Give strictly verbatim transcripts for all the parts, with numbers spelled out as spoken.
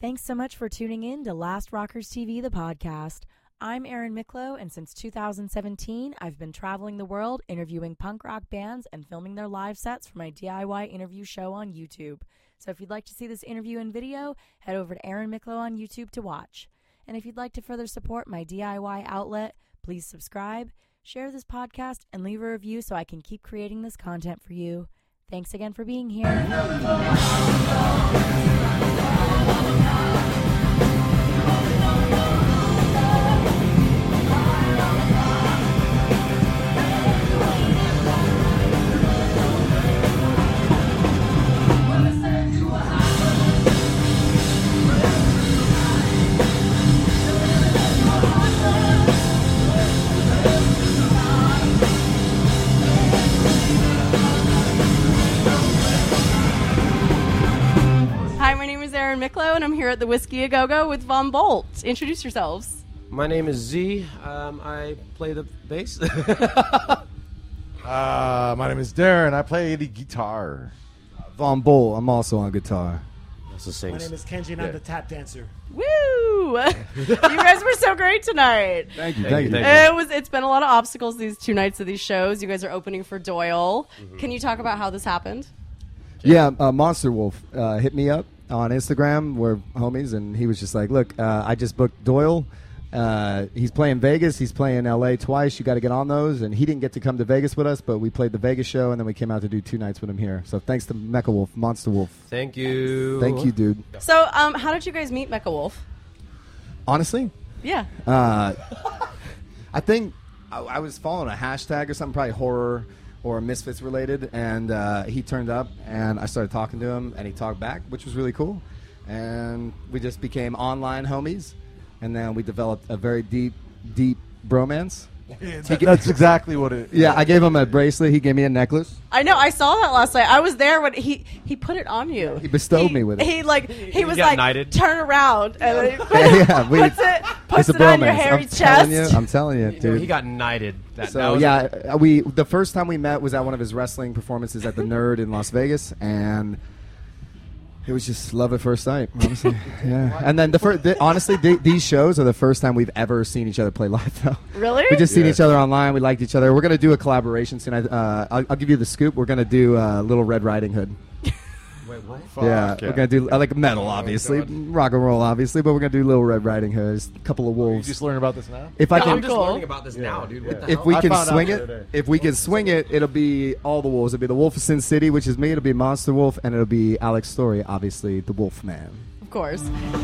Thanks so much for tuning in to Last Rockers T V, the podcast. I'm Erin Miklo, and since two thousand seventeen, I've been traveling the world interviewing punk rock bands and filming their live sets for my D I Y interview show on YouTube. So if you'd like to see this interview in video, head over to Erin Miklo on YouTube to watch. And if you'd like to further support my D I Y outlet, please subscribe, share this podcast, and leave a review so I can keep creating this content for you. Thanks again for being here. Hi, my name is Erin Miklo, and I'm here at the Whiskey A Go-Go with Von Bolt. Introduce yourselves. My name is Z. Um, I play the bass. uh, my name is Darren. I play the guitar. Von Bolt. I'm also on guitar. Also sings. My name is Kenji, and Yeah. I'm the tap dancer. Woo! You guys were so great tonight. Thank you. Thank Thank you, you. thank It was. It's been a lot of obstacles these two nights of these shows. You guys are opening for Doyle. Mm-hmm. Can you talk about how this happened? Yeah, uh, Monster Wolf uh, hit me up on Instagram. We're homies, and he was just like, look, uh, I just booked Doyle. Uh, he's playing Vegas. He's playing L A twice. You got to get on those. And he didn't get to come to Vegas with us, but we played the Vegas show, and then we came out to do two nights with him here. So thanks to Mecha Wolf, Monster Wolf. Thank you. Thank you, dude. So, um, how did you guys meet Mecha Wolf? Honestly, Yeah. uh, I think I, I was following a hashtag or something, probably horror or Misfits related, and uh, he turned up, and I started talking to him, and he talked back, which was really cool. And we just became online homies, and then we developed a very deep, deep bromance. That- that's exactly what it. Yeah, I gave him a bracelet. He gave me a necklace. I know. I saw that last night. I was there when he he put it on you. He bestowed He- me with it. He like he was got like knighted? turn around and then he Yeah, we- puts it puts It's a it on your bromance. hairy I'm chest. telling you, I'm telling you, You know, dude. he got knighted. That, that So was yeah, uh, we the first time we met was at one of his wrestling performances at the Nerd in Las Vegas, and it was just love at first sight. Honestly, yeah. And then the first, the, honestly, the, these shows are the first time we've ever seen each other play live. Though Really? we just seen Yeah. each other online. We liked each other. We're gonna do a collaboration soon. I, uh, I'll, I'll give you the scoop. We're gonna do uh, Little Red Riding Hood. Wait, what? Fuck yeah, we're gonna do I like metal, obviously, God. rock and roll, obviously, but we're gonna do Little Red Riding Hood. Just a couple of You wolves. just learn about this now. If I No, can, I'm just Cool. learning about this now, dude. What the if hell? we I can found out swing the it, other day. if we can swing it, it'll be all the wolves. It'll be the Wolf of Sin City, which is me. It'll be Monster Wolf, and it'll be Alex Story, obviously the Wolf Man. Of course.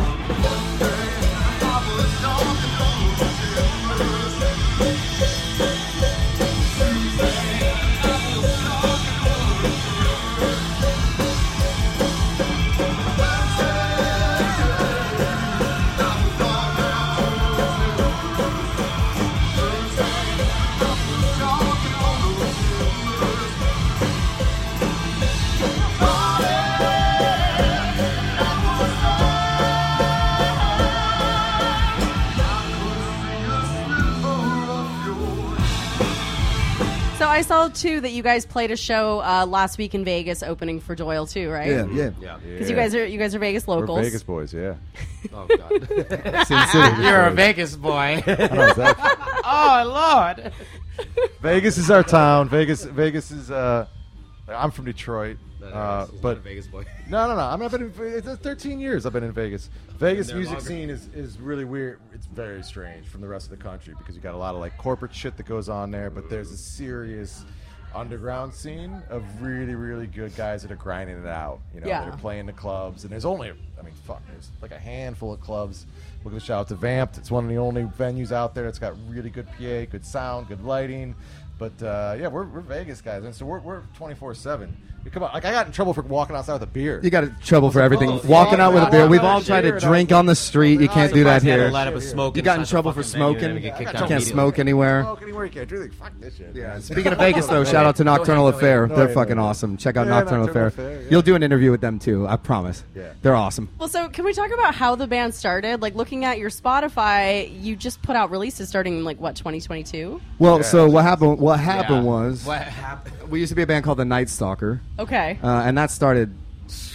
So I saw too that you guys played a show uh, last week in Vegas, opening for Doyle too, right? Yeah, yeah. Yeah. Because you guys are you guys are Vegas We're locals. Vegas boys, yeah. Oh God. Sin City. You're a Vegas boy. I know exactly. Oh Lord. Vegas is our town. Vegas, Vegas is. Uh, I'm from Detroit, No, no, uh, he's not but a Vegas boy. no, no, no. I'm not been in. It's uh, thirteen years I've been in Vegas. Vegas there music longer. scene is, is really weird. It's very strange from the rest of the country because you got a lot of like corporate shit that goes on there, but there's a serious underground scene of really, really good guys that are grinding it out. You know, Yeah. that are playing the clubs, and there's only, I mean, fuck, there's like a handful of clubs. We're gonna shout out to Vamped. It's one of the only venues out there that's got really good P A, good sound, good lighting. But uh, yeah, we're, we're Vegas guys, and so we're we're twenty-four seven. Come on, like I got in trouble for walking outside with a beer. You got in trouble for everything. Oh, Walking yeah. out with a beer. We've all Yeah. tried to Yeah. drink on the street. You can't do that Surprised he had to here. light up a smoke You got in inside the trouble for fucking venue and smoking. then get kicked I got out Can't immediately. smoke anywhere. Smoke anywhere you can. Do like, fuck this shit. Yeah. Speaking of Vegas, though, shout out to Nocturnal Go ahead, go Affair. ahead. They're No, fucking no, no. awesome. Check out Yeah, Nocturnal Nocturnal Affair. Affair, yeah. You'll do an interview with them too. I promise. Yeah. They're awesome. Well, so can we talk about how the band started? Like looking at your Spotify, you just put out releases starting in like what twenty twenty-two? Well, Yeah. so what happened? What happened Yeah. was What happened? we used to be a band called the Night Stalker, Okay. uh, and that started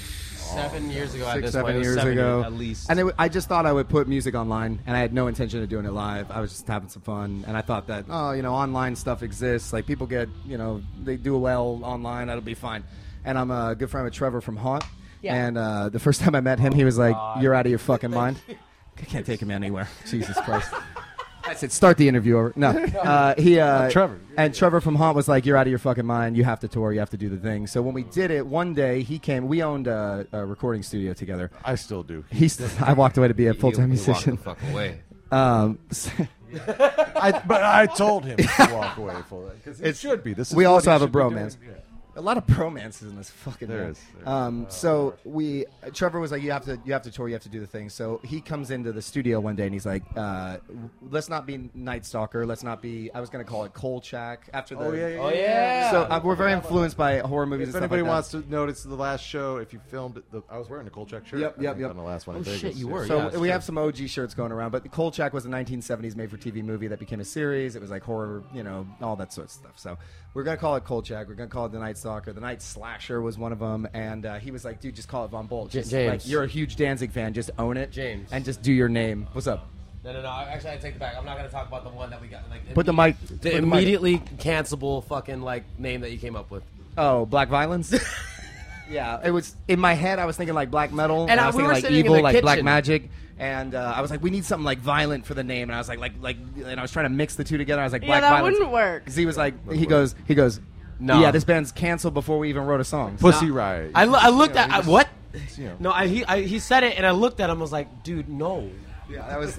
seven years ago. at Six, this seven point. It was years seven ago, years, at least. And it, w- I just thought I would put music online, and I had no intention of doing it live. I was just having some fun, and I thought that, oh, you know, online stuff exists. Like people get, you know, they do well online. That'll be fine. And I'm a good friend with Trevor from Haunt. Yeah. And uh, the first time I met him, he was like, "You're out of your fucking mind. I can't take him anywhere." Jesus Christ. I said, "Start the interview over." No, uh, he uh, No, Trevor. and Trevor from Haunt was like, "You're out of your fucking mind. You have to tour. You have to do the thing." So when we did it, one day he came. We owned a, a recording studio together. I still do. He's. I walked away to be a full time You- you walk musician. the fuck away. Um, I, but I told him to walk away full because it should be. This is we what also he have a should be doing. bromance. Yeah. A lot of bromances in this fucking There band. is, there is. Um, so we, Trevor was like, "You have to, you have to tour. You have to do the thing." So he comes into the studio one day and he's like, uh, "Let's not be Night Stalker. Let's not be." I was going to call it Kolchak after the. Oh yeah, yeah. Oh yeah. So uh, we're very influenced by horror movies. If and stuff anybody like that. wants to notice the last show, if you filmed it, the, I was wearing a Kolchak shirt. Yep, I yep, think, yep. On the last one. in Oh, Vegas. shit, you Yeah. were. So yeah, that's we true. have some O G shirts going around, but Kolchak was a nineteen seventies made-for-T V movie that became a series. It was like horror, you know, all that sort of stuff. So we're gonna call it Kolchak. We're gonna call it the Night Stalker. The Night Slasher was one of them, and uh, he was like, "Dude, just call it Von Bolt. J- Just, James. like, you're a huge Danzig fan. Just own it, James. and just do your name." What's up? No, no, no. Actually, I take it back. I'm not going to talk about the one that we got. Like, Put the mic. The put the mic- immediately cancelable fucking like name that you came up with. Oh, Black Violence. Yeah, it was in my head. I was thinking like black metal, and, And I I- was we thinking were like sitting in evil, the like black kitchen. magic. And uh, I was like, we need something like violent for the name. And I was like, like, like, and I was trying to mix the two together. I was like, Yeah, Black that Violence. wouldn't work. 'Cause he was like, he goes, he goes, No. yeah, this band's canceled before we even wrote a song. Pussy Riot. I, lo- I looked You know, at he I, just- what? you know. No, I he I, he said it, and I looked at him. I was like, dude, no, Yeah, that was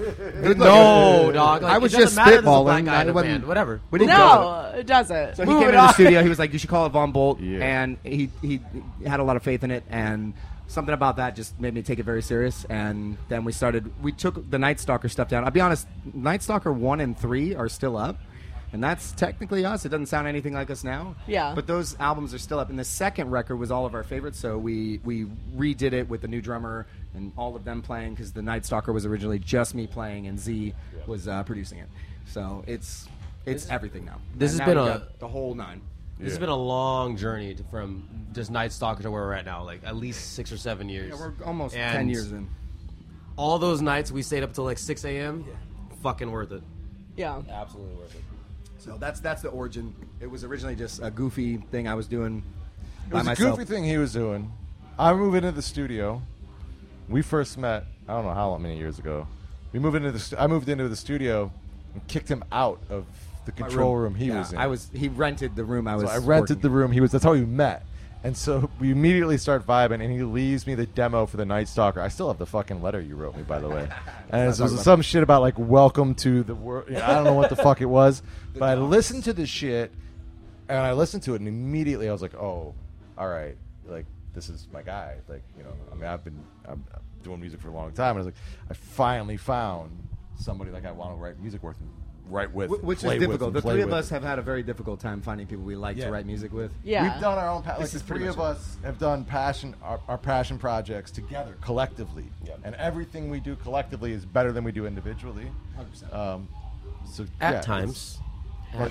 no, dog. Like, I was it doesn't just matter, there's a spitballing. black guy I in the wasn't- band, whatever. We didn't go. No, it doesn't. So he Move came it into the on. studio. He was like, "You should call it Von Bolt," Yeah. and he he had a lot of faith in it, and something about that just made me take it very serious. And then we started. We took the Night Stalker stuff down. I'll be honest, Night Stalker one and three are still up, and that's technically us. It doesn't sound anything like us now. Yeah. But those albums are still up. And the second record was all of our favorites, so we we redid it with the new drummer and all of them playing because the Night Stalker was originally just me playing and Z was uh, producing it. So it's it's everything now. this And has now been we a- got the whole nine. This has been a long journey to, from just Night Stalker to where we're at now, like at least six or seven years. Yeah, we're almost And ten years in. All those nights we stayed up till like six a.m. Fucking worth it. Yeah. Absolutely worth it. So that's that's the origin. It was originally just a goofy thing I was doing It by was myself. a goofy thing he was doing. I moved into the studio. We first met. I don't know how long, many years ago. We moved into the. St- I moved into the studio and kicked him out of the My control room, he Yeah, was in. I was. He rented the room I was. So I rented working the room. He was. That's how we met. And so we immediately start vibing, and he leaves me the demo for the Night Stalker. I still have the fucking letter you wrote me, by the way. And it Let's was talk about some shit about like "Welcome to the world." I don't know what the fuck it was, but I listened to the shit, and I listened to it, and immediately I was like, "Oh, all right, like this is my guy." Like you know, I mean, I've been I'm doing music for a long time, and I was like, I finally found somebody like I want to write music with, write with, Wh- Which play is with, difficult. and The play three of with. us have had a very difficult time finding people we like Yeah. to write music with. Yeah. We've done our own. Pa- like This the is pretty three of much us have done passion, our, our passion projects together, collectively, Yep. and everything we do collectively is better than we do individually. one hundred percent. Um, so At yeah, times. it's- At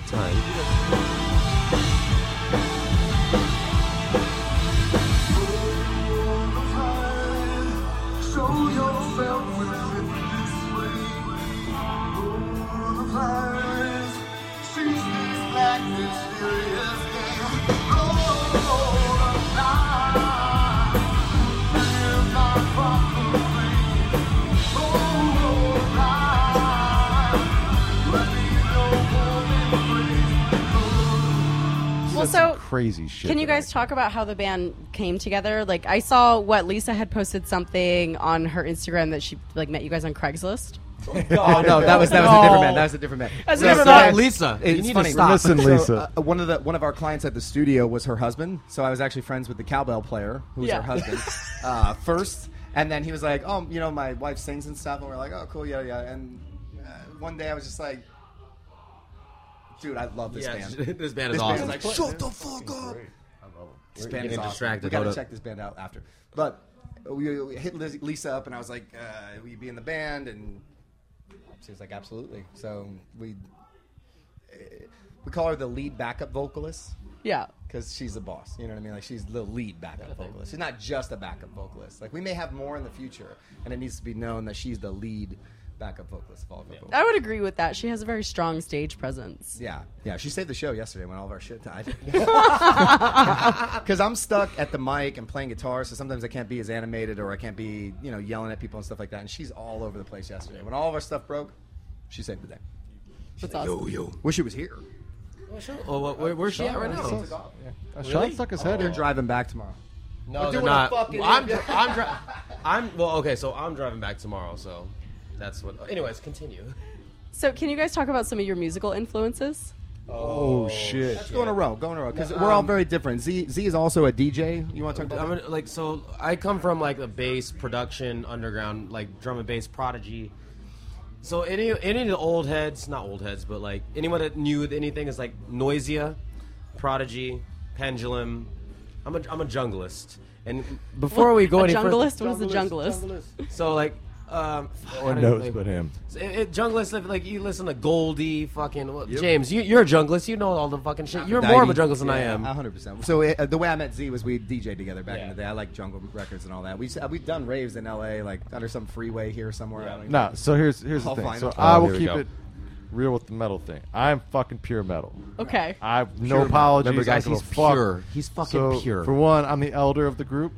times. Show yourself within this way. All the fires, see this like mysterious game. Roll the night, live my properly. Roll the night, let me know what it Well, Some so crazy shit. can you that I guys talk about how the band came together? Like, I saw what Lisa had posted something on her Instagram that she like met you guys on Craigslist. Oh no, that was that was a different band. That was a different band. That's Lisa, a different band. Lisa, you It's need funny. to stop. Listen, So, Lisa. uh, one of the one of our clients at the studio was her husband. So I was actually friends with the cowbell player, who was Yeah. her husband, uh, first. And then he was like, "Oh, you know, my wife sings and stuff." And we're like, "Oh, cool, yeah, yeah." And uh, one day I was just like, "Dude, I love this Yeah, band." this band is This awesome. band is like, "Shut the fuck up." This We're band is getting awesome. distracted. We gotta Hold up. check this band out after. But we, we hit Liz- Lisa up, and I was like, uh, "Will you be in the band?" And she was like, "Absolutely." So we uh, we call her the lead backup vocalist. Yeah. Because she's the boss, you know what I mean? Like, she's the lead backup vocalist. She's not just a backup vocalist. Like, we may have more in the future, and it needs to be known that she's the lead backup vocalist of all of our vocals. I would agree with that. She has a very strong stage presence. Yeah, yeah. She saved the show yesterday when all of our shit died. Because I'm stuck at the mic and playing guitar, so sometimes I can't be as animated or I can't be, you know, yelling at people and stuff like that. And she's all over the place yesterday. When all of our stuff broke, she saved the day. That's awesome. Yo, yo. Wish she was here. Oh, where, where's she at right now? Uh, Sean stuck his head They're in. driving back tomorrow. No, We're they're doing a not. fucking- I'm, dri- I'm, dri- I'm. Well, okay, so I'm driving back tomorrow, so that's what. Anyways, continue. So, can you guys talk about some of your musical influences? Oh, shit. Let's go in a row. Go in a row. Because we're all very different. Z Z is also a D J. You want to talk about I'm that? gonna, like so I come from like a bass production underground like drum and bass prodigy. So any any of the old heads, not old heads, but like anyone that knew anything is like Noisia, Prodigy, Pendulum. I'm a I'm a junglist. And before we go a any junglist? further, What is a junglist? so like um, No one knows but him. It, it, junglist, like you listen to Goldie, fucking well, James. You, you're a junglist. You know all the fucking shit. You're more of a junglist than I am. one hundred percent. So uh, the way I met Z was we D J'd together back in Yeah. the day. I like jungle records and all that. We we've done raves in L A, like under some freeway here somewhere. Yeah. I don't No, so here's here's the I'll thing. find So it. I Oh, will here we keep go. it real with the metal thing. I'm fucking pure metal. Okay. I have no Pure apologies. Remember, guys, I don't he's give a fuck. pure. He's fucking So, pure. For one, I'm the elder of the group.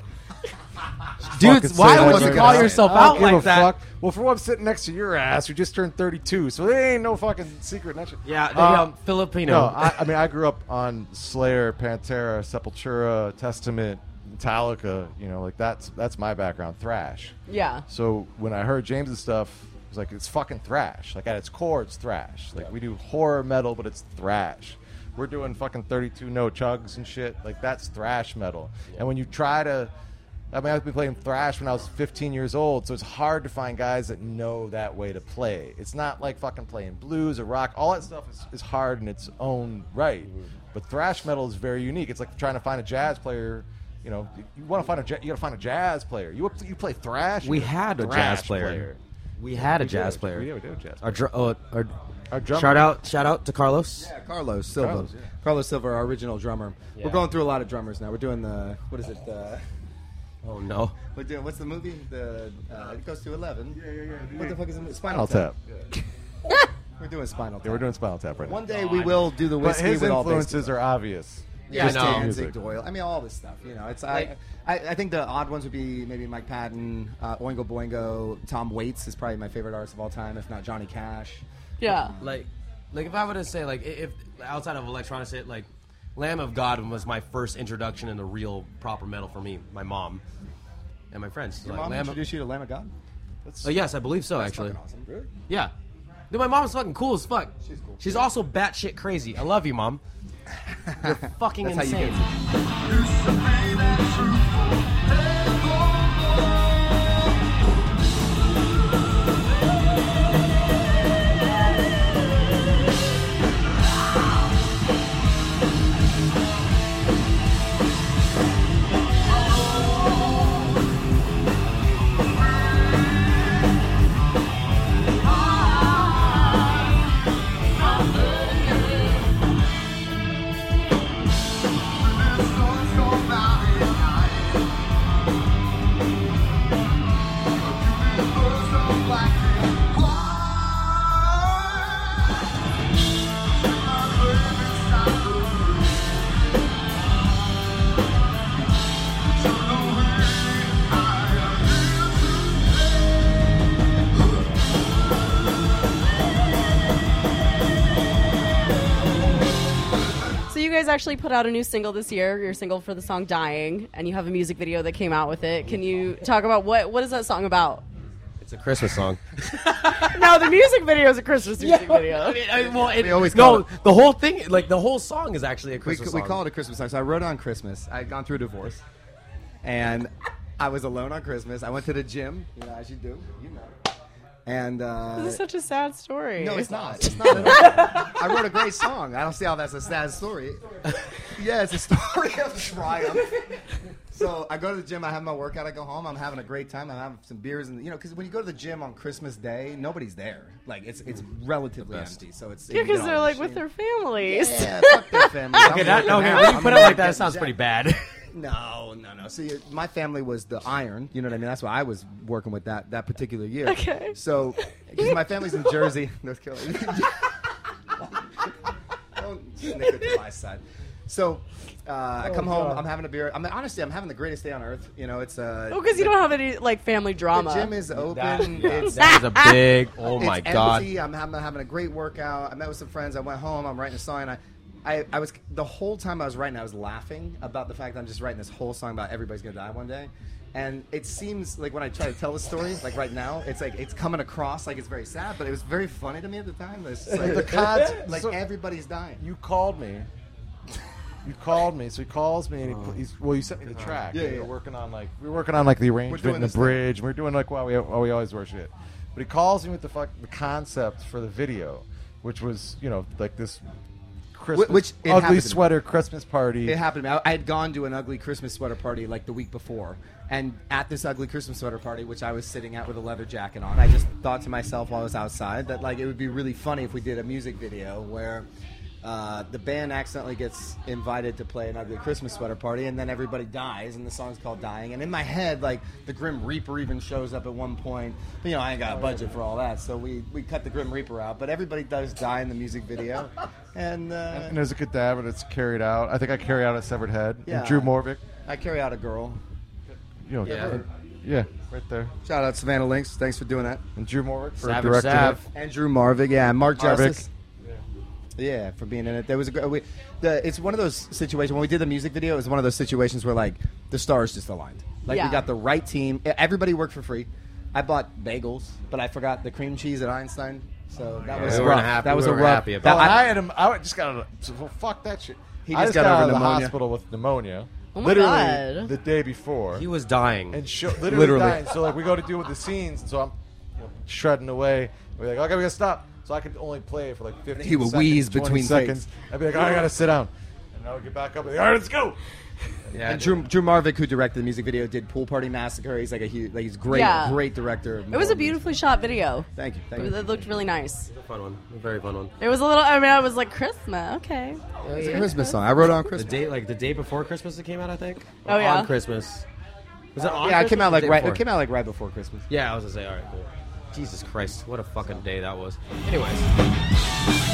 Dude, Fucking why say would that you right call now. yourself I don't out give like a that? fuck. Well, for one, I'm sitting next to your ass who just turned thirty-two, so there ain't no fucking secret. That shit. Yeah, they, Uh, um, Filipino. No, I, I mean I grew up on Slayer, Pantera, Sepultura, Testament, Metallica. You know, like that's that's my background, thrash. Yeah. So when I heard James's stuff, it was like it's fucking thrash. Like at its core, it's thrash. Like we do horror metal, but it's thrash. We're doing fucking thirty-two no chugs and shit. Like that's thrash metal. And when you try to, I mean, I've been playing thrash when I was fifteen years old, so it's hard to find guys that know that way to play. It's not like fucking playing blues or rock. All that stuff is, is hard in its own right. But thrash metal is very unique. It's like trying to find a jazz player. You know, you want to find a ja- you got to find a jazz player. You you play thrash. We you're had a thrash jazz player. We had a We jazz did. player. Yeah, we did a jazz Our, dr- oh, our, Our drummer. shout out, shout out to Carlos. Yeah, Carlos Silva. Carlos, yeah. Carlos Silva, our original drummer. Yeah. We're going through a lot of drummers now. We're doing the what is it? The, Oh no, we're doing what's the movie? The uh, it goes to eleven. Yeah, yeah, yeah. What the fuck is it? Spinal Spinal Tap. We're doing Spinal Tap. Yeah, we're doing Spinal Tap right now. One day we will do the But whiskey his with all influences bass are obvious. Yeah, Yeah, I know. Danzig, Music. Doyle. I mean, all this stuff. You know, it's Like- I, I. I think the odd ones would be maybe Mike Patton, uh, Oingo Boingo, Tom Waits is probably my favorite artist of all time, if not Johnny Cash. Yeah. like, like if I were to say like i- if outside of electronic shit, like Lamb of God was my first introduction into real proper metal for me. My mom and my friends. Your like, mom Lamb of- introduced you to Lamb of God? Uh, yes, I believe so. That's actually, fucking awesome. Really? yeah. Dude, my mom's fucking cool as fuck. She's cool. She's also batshit crazy. I love you, mom. You're fucking That's how you insane. get So you guys actually put out a new single this year, your single for the song Dying, and you have a music video that came out with it. Can you talk about what what is that song about? It's a Christmas song. No, the music video is a Christmas music video. I mean, I, well, it, We always call no, the whole thing, like the whole song, is actually a We, Christmas we song. call it a Christmas song. So I wrote it on Christmas. I had gone through a divorce, and I was alone on Christmas. I went to the gym, you know, as you do, you know. And uh, This is such a sad story. no, it's not. It's not at all. I wrote a great song. I don't see how that's a sad story. Yeah, it's a story of triumph. So I go to the gym, I have my workout, I go home, I'm having a great time, I'm having some beers, and you know, because when you go to the gym on Christmas Day, nobody's there. Like it's it's relatively empty, so it's Yeah, because they're like with their families. Yeah, fuck their families. Okay, I'm that, working okay, out, when you I'm put it like working that, it out. sounds pretty bad. No, no, no. See, my family was the iron. You know what I mean? That's why I was working with that that particular year. Okay. So, because my family's in Jersey. That's killing. Don't snicker to my side. So, uh, I come home. I'm having a beer. I'm honestly, I'm having the greatest day on earth. You know, it's uh. Oh, because you don't have any like family drama. The gym is open. That, yeah, it's that was a big. Oh my it's god. empty. I'm having, having a great workout. I met with some friends. I went home. I'm writing a song. And I, I, I was the whole time I was writing, I was laughing about the fact that I'm just writing this whole song about everybody's gonna die one day. And it seems like when I try to tell the story, like right now, it's like it's coming across like it's very sad, but it was very funny to me at the time. It's just like, The cons- like so- everybody's dying. You called me. You called me, so he calls me and he, pl- he's well. You sent me the track. Yeah, and we yeah. were working on like we were working on like the arrangement doing and the this thing. bridge. And we were doing like well, we well, we always work shit. But he calls me with the fuck the concept for the video, which was you know like this Christmas which it ugly happened to me. sweater Christmas party. It happened to me. I, I had gone to an ugly Christmas sweater party like the week before. And at this ugly Christmas sweater party, which I was sitting at with a leather jacket on, I just thought to myself while I was outside that like it would be really funny if we did a music video where uh, the band accidentally gets invited to play an ugly Christmas sweater party, and then everybody dies, and the song's called "Dying." And in my head, like the Grim Reaper even shows up at one point. But, you know, I ain't got a budget for all that, so we, we cut the Grim Reaper out. But everybody does die in the music video, and uh, and there's a cadaver that's carried out. I think I carry out a severed head. Yeah. And Drew Morvick. I carry out a girl. You know, Yeah. yeah, right there. Shout out Savannah Lynx. Thanks for doing that. And Drew Morvick for Savage directing Sav. it. And Drew Marvick, yeah, and Mark Marvick. Justice. Yeah, for being in it. There was a gr- we, the, it's one of those situations when we did the music video. It was one of those situations where like the stars just aligned. Like Yeah. we got the right team. E- Everybody worked for free. I bought bagels, but I forgot the cream cheese at Einstein. So that was We weren't rough. happy- that was we a weren't rough. happy that- about Well, I- I, had him. I just got out of, so, well, fuck that shit. He I just just got got, over out of the pneumonia. hospital with pneumonia. Oh my literally God. the day before. He was dying. and show, literally, Literally. dying. So like we go to do with the scenes, and so I'm you know, shredding away. We're like, okay, we gotta stop. So I could only play it for like fifteen He would seconds, wheeze twenty between seconds. I'd be like, oh, I gotta sit down, and I would get back up. And be like, all right, let's go. yeah, And Drew, Drew Marvick, who directed the music video, did Pool Party Massacre. He's like a huge, like he's great, Yeah. great director. of It was a movies. beautifully shot video. Thank you, thank It, you. it looked really nice. a fun one. A very fun one. It was a little. I mean, I was like Christmas. Okay. It's a Christmas song. I wrote it on The Christmas. day, like the day before Christmas, it came out. I think. Oh, Or yeah? On Christmas. Was it on? Yeah, it came Christmas out or like the day right. before? It came out like right before Christmas. Yeah, I was gonna say, all right, cool. Jesus Christ, what a fucking day that was. Anyways.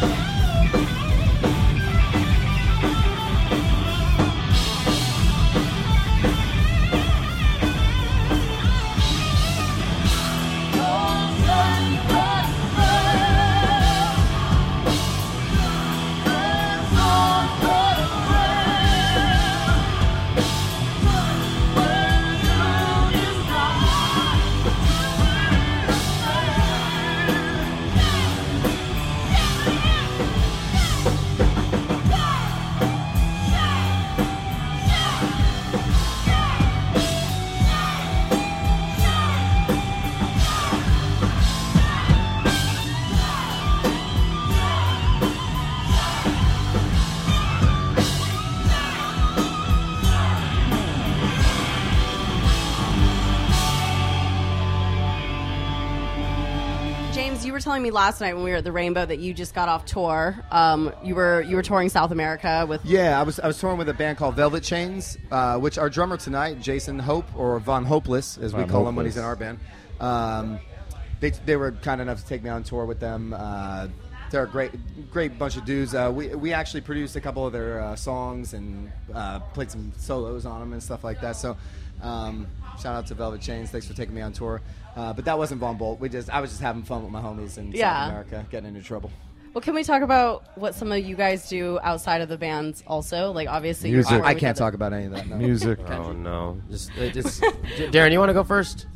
James, you were telling me last night when we were at the Rainbow that you just got off tour. Um, you were you were touring South America with. Yeah, I was I was touring with a band called Velvet Chains, uh, which our drummer tonight, Jason Hope, or Von Hopeless, as we Von call him when he's in Hopeless. our band. Um, they they were kind enough to take me on tour with them. Uh, they're a great great bunch of dudes. Uh, we we actually produced a couple of their uh, songs and uh, played some solos on them and stuff like that. So. Um, shout out to Velvet Chains. Thanks for taking me on tour. Uh, but that wasn't Von Bolt. We just I was just having fun with my homies in Yeah. South America, getting into trouble. Well, can we talk about what some of you guys do outside of the bands? Also, like obviously, you're Music. touring I with can't other- talk about any of that. No. Music. Oh no! Just, it, just Darren, you want to go first?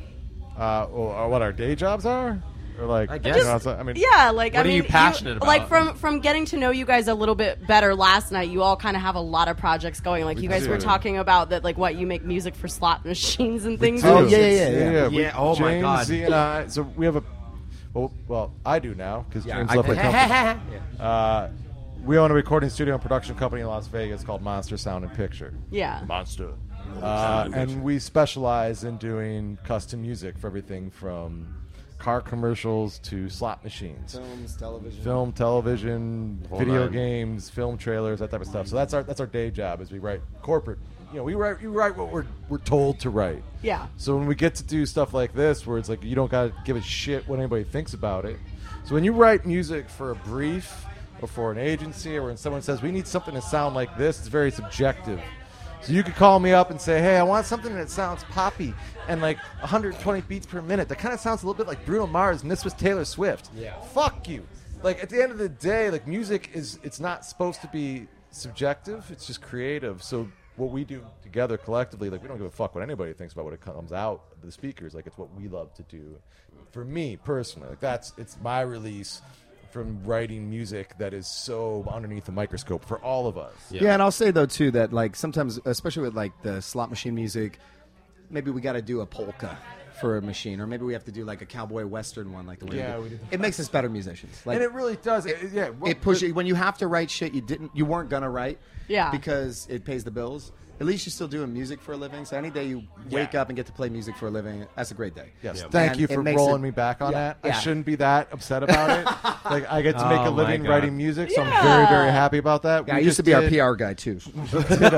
Uh, well, uh, what our day jobs are, or like I you guess. know, outside- I mean, Yeah, like What I are mean, you passionate about? Like from from getting to know you guys a little bit better last night, you all kind of have a lot of projects going. Like We you guys do. were talking about that, like what you make music for slot machines and things. Oh, and yeah, shit. yeah, yeah, yeah. We- Yeah, oh my James, God. Z and I. So we have a. Well, well, I do now because Yeah, James I left the think- company. Uh, we own a recording studio and production company in Las Vegas called Monster Sound and Picture. Yeah. Monster. Uh, and we specialize in doing custom music for everything from car commercials to slot machines, Films, television. film, television, Whole video nine. games, film trailers, that type of stuff. So that's our that's our day job. Is we write corporate. You know, we write we write what we're we're told to write. Yeah. So when we get to do stuff like this, where it's like you don't gotta give a shit what anybody thinks about it. So when you write music for a brief or for an agency, or when someone says we need something to sound like this, it's very subjective. So you could call me up and say, hey, I want something that sounds poppy and like one hundred twenty beats per minute. That kind of sounds a little bit like Bruno Mars, and this was Taylor Swift. Yeah. Fuck you. Like, at the end of the day, like, music is, it's not supposed to be subjective. It's just creative. So what we do together collectively, like, we don't give a fuck what anybody thinks about what it comes out of the speakers. Like, it's what we love to do. For me, personally, like, that's, it's my release from writing music that is so underneath the microscope for all of us. Yeah. Yeah, and I'll say though too that like sometimes, especially with like the slot machine music, maybe we got to do a polka for a machine, or maybe we have to do like a cowboy western one, like the way Yeah, we we do. do. It makes us better musicians. Like And it really does. It, yeah. well, it pushes when you have to write shit you didn't, you weren't gonna write. Yeah. Because it pays the bills. At least you're still doing music for a living. So any day you wake up and get to play music for a living, that's a great day. Yes, Yeah. thank And you it for makes rolling it- me back on Yeah, that. I yeah. shouldn't be that upset about it. Like, I get to make Oh a my living God. writing music, so Yeah. I'm very, very happy about that. Yeah, We I used just to be our did- P R guy too. did,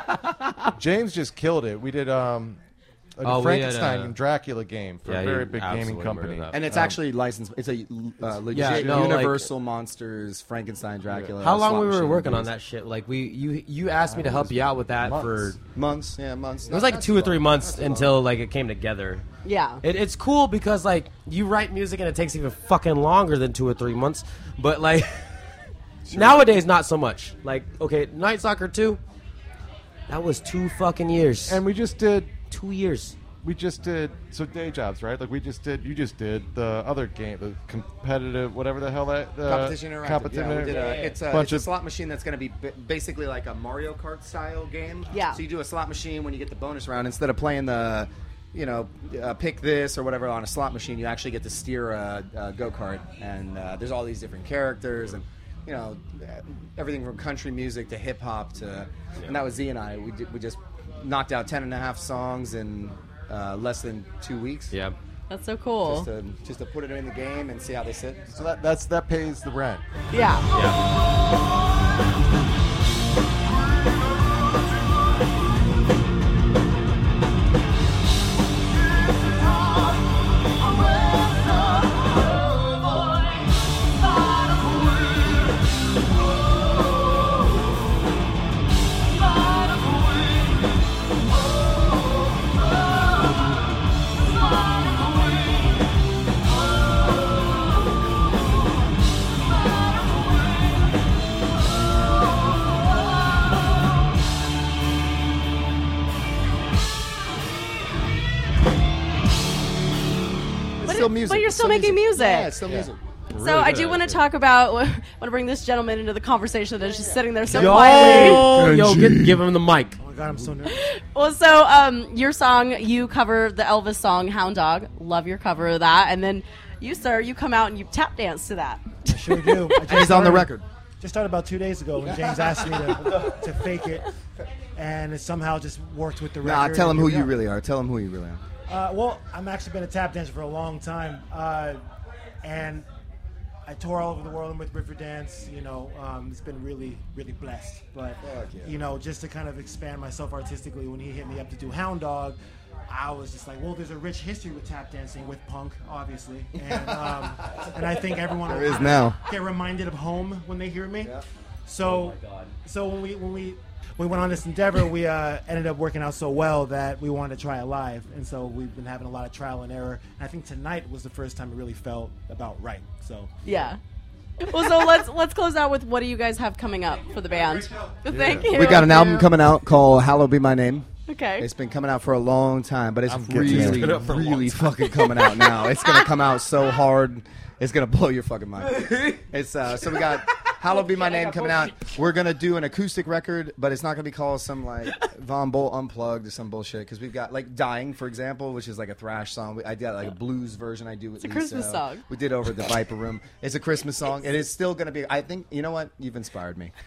uh, James just killed it. We did um, a Oh, we Frankenstein had a- and Dracula game for Yeah, a very you big absolutely gaming murdered company. that. And it's Um, actually licensed. It's a uh, legit Yeah, no, like- Universal Monsters, Frankenstein, Dracula. How long slot we were machine working on movies. that shit? Like we, you, you asked me to help you out with that months. for. Months, yeah, months. It was like two or three months until like it came together. Yeah. It, it's cool because like you write music and it takes even fucking longer than two or three months. But like nowadays, not so much. Like okay, Night Soccer two. That was two fucking years. And we just did. two years. We just did so day jobs, right? Like we just did. You just did the other game, the competitive, whatever the hell that the Competition Interactive. competition Yeah, we did Inter- a, it's a, bunch it's a of slot machine that's going to be b- basically like a Mario Kart style game. Yeah. So you do a slot machine when you get the bonus round. Instead of playing the, you know, uh, pick this or whatever on a slot machine, you actually get to steer a, a go kart, and uh, there's all these different characters and. You know, everything from country music to hip hop to, and that was Z and I. We did, we just knocked out ten and a half songs in uh, less than two weeks. Yeah. That's so cool. Just to, just to put it in the game and see how they sit. so that that's that pays the rent. Yeah. Yeah. It's still music. but you're It's still making music. Yeah, it's still music. So I good do at want to it. talk about. want to bring this gentleman into the conversation that is just sitting there so Yo, quietly. yo, get, give him the mic. Oh my god, I'm so nervous. Well, so um, your song, you cover the Elvis song "Hound Dog." Love your cover of that, and then you, sir, you come out and you tap dance to that. I sure do. I just And he's on the started- record. Just started about two days ago when James asked me to, to fake it, and it somehow just worked with the record. Nah, tell him and who here you we really are. Tell him who you really are. are. Uh, well, I'm actually been a tap dancer for a long time, uh, and I tour all over the world with River Dance. You know, um, it's been really, really blessed. But Fuck yeah. you know, just to kind of expand myself artistically, when he hit me up to do Hound Dog, I was just like, well, there's a rich history with tap dancing with punk, obviously, and um, and I think everyone There will is now. get reminded of home when they hear me. So, so when we when we we went on this endeavor, we uh, ended up working out so well that we wanted to try it live, and so we've been having a lot of trial and error. And I think tonight was the first time it really felt about right. So Yeah. Well, so let's let's close out with what do you guys have coming up for the band? Thank you. We got an album coming out called "Hallowed Be My Name." Okay. It's been coming out for a long time, but it's getting really, it. up for a long really fucking coming out now. It's gonna come out so hard, it's gonna blow your fucking mind. It's uh, so we got "Hallowed Be My Name" coming out. We're gonna do an acoustic record, but it's not gonna be called some like Von Bolt Unplugged or some bullshit, because we've got like "Dying," for example, which is like a thrash song. We- I did like a blues version. I do with It's a Christmas Lisa. song. We did over at the Viper Room. It's a Christmas song. It is still gonna be. I think you know what? You've inspired me.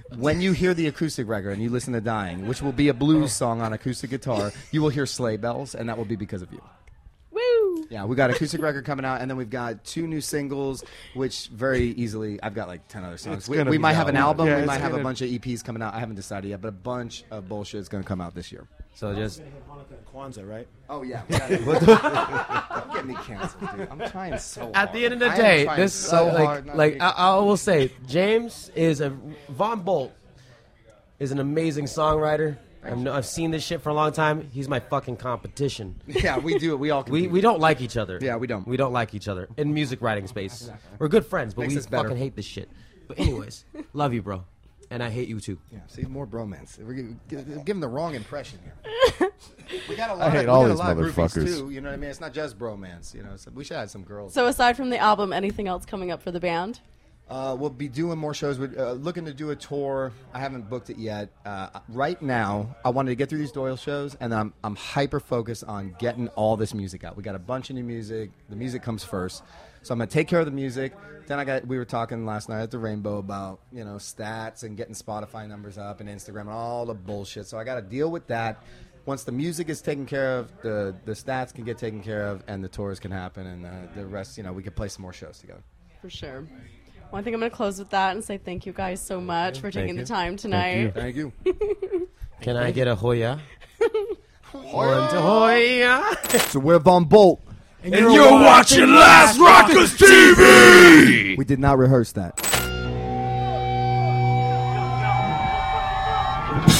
when you hear the acoustic record and you listen to Dying, which will be a blues song on acoustic guitar, you will hear sleigh bells, and that will be because of you. Woo! Yeah, we got acoustic record coming out, and then we've got two new singles, which very easily, I've got like ten other songs. It's We, gonna we be might have an out. album, Yeah, we it's might have a gonna- bunch of E Ps coming out. I haven't decided yet, but a bunch of bullshit is going to come out this year. So just Hanukkah and Kwanzaa, right? Oh, yeah. Don't get me canceled, dude. I'm trying so hard. at the end of the I am day, trying this so uh, like hard not to like get I, I will say, James is a Von Bolt is an amazing songwriter. I've, kn- I've seen this shit for a long time. He's my fucking competition. Yeah, we do it. We all We compete. we don't like each other. Yeah, we don't. We don't like each other in music writing space. We're good friends, but Makes we us better. fucking hate this shit. But anyways, love you, bro, and I hate you too. Yeah, see, more bromance. We're gi- gi- giving the wrong impression here. We got a lot, hate of, all we got these a lot of groupies motherfuckers. too. You know what I mean? It's not just bromance. You know, so we should have some girls. So aside from the album, anything else coming up for the band? Uh, we'll be doing more shows. We're uh, looking to do a tour. I haven't booked it yet. Uh, right now, I wanted to get through these Doyle shows, and I'm I'm hyper focused on getting all this music out. We got a bunch of new music. The music comes first, so I'm gonna take care of the music. Then I got. We were talking last night at the Rainbow about you know stats and getting Spotify numbers up and Instagram and all the bullshit. So I got to deal with that. Once the music is taken care of, the the stats can get taken care of, and the tours can happen, and uh, the rest, you know, we can play some more shows together. For sure. Well, I think I'm going to close with that and say thank you guys so much for taking you. the time tonight. Thank you. Can I get a Hoya? One to Hoya. So we're Von Bolt. And, You're watching Last Rockers T V! We did not rehearse that.